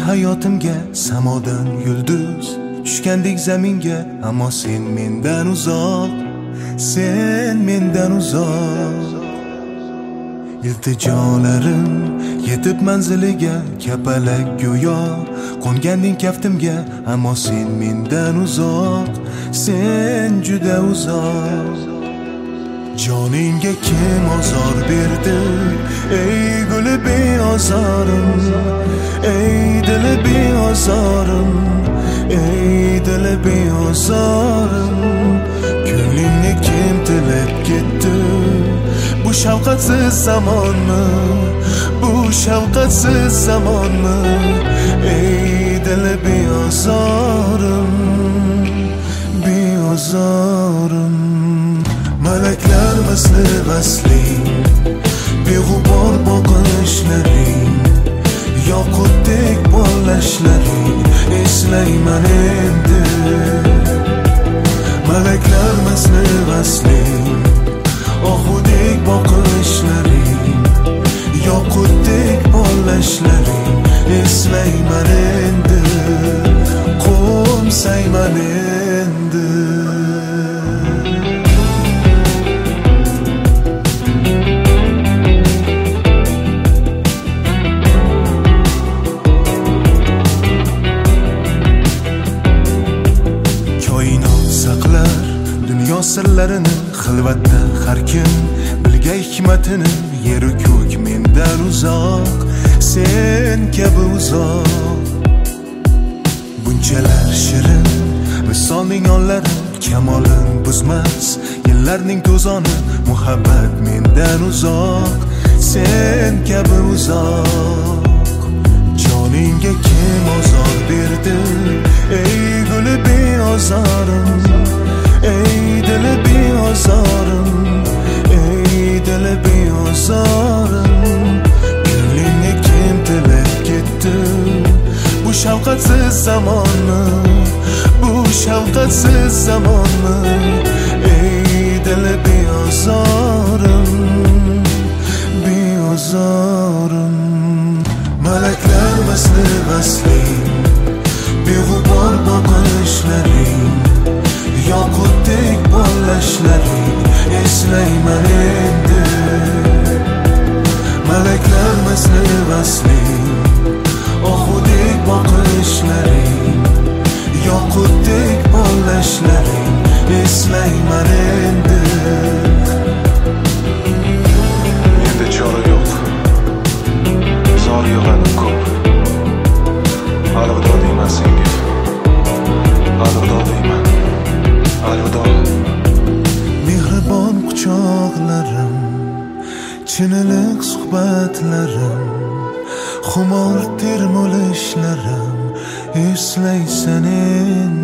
hayotimga samodan yulduz tushgandek zaminga, ammo sen mendan uzoq, sen mendan uzoq. İlticolarim yetib manziliga, kapalak go'yo qo'nganding kaftimga, ammo sen mendan uzoq, sen juda uzoq. Joningga kim ozor berdi, ey guli beozorim, ey dili beozorim, ey dili beozorim. Ko'nglingni kim tilab ketdi, bu shafqatsiz zamonmi, bu shafqatsiz zamonmi, ey dili beozorim, beozorim. Malaklar misli vasling, beg'ubor boqishlaring, yoqutdek bolashlaring, eslayman endi. Malaklar misli vasling, ohudek boqishlaring, yoqutdek bolashlaring, eslayman endi, qo'msayman endi. Sirlarini xilvatda har kim bilgay hikmatini, yeru ko'k mendan uzoq, sen kabi uzoq. Bunchalar shirin visolning onlari, kamolin buzmas yillarning to'zoni, muhabbat mendan uzoq, sen kabi uzoq. Joningga kim ozor berdi, ey guli beozorim, ey dili beozorim, ey dili beozorim. Ko'nglingni kim tilab ketdi, bu shafqatsiz zamonmi, bu shafqatsiz zamonmi, ey dili beozorim, beozorim. Malaklar misli vasling, beg'ubor boqishlaring, yoqutdek bolashlaring, eslayman endi. Malaklar misli vasling, ohudek boqishlaring, yoqutdek bolashlaring, eslayman endi. Endi chora yo'q, zor yig'anim ko'p. Alvido deyman senga, alvido deyman, alvido. Mehribon quchoqlarim, chiniliq suhbatlarim, xumor termulishlarim, eslaysan endi.